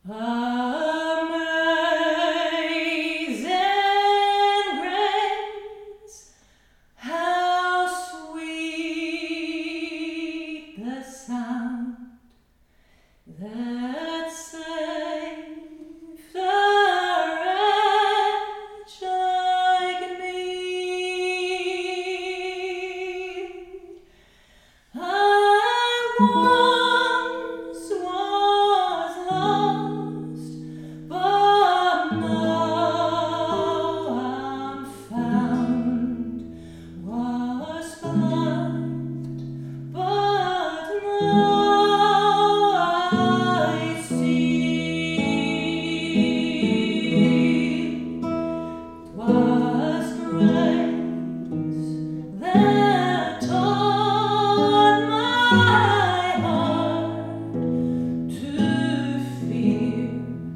Amazing grace, how sweet the sound that saved a wretch like me. I once was lost, but now I'm found. Was blind, but now I see. 'Twas grace that taught my heart to fear,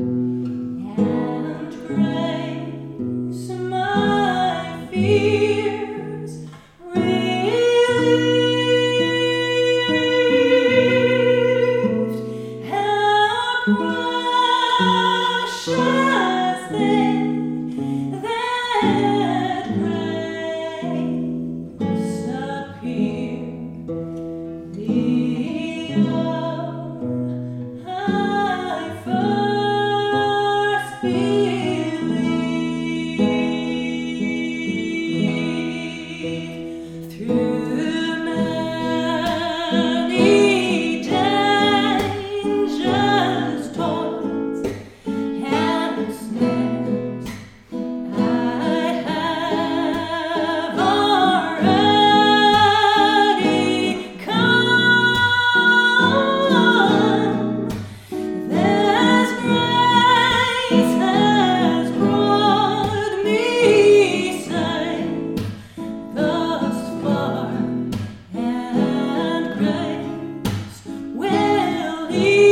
and grace my fears relieved. How precious thing that grace appeared, the hour I first believed. Through many dangers, toils, and snares, I have already come. This grace has brought me safe thus far, and grace will lead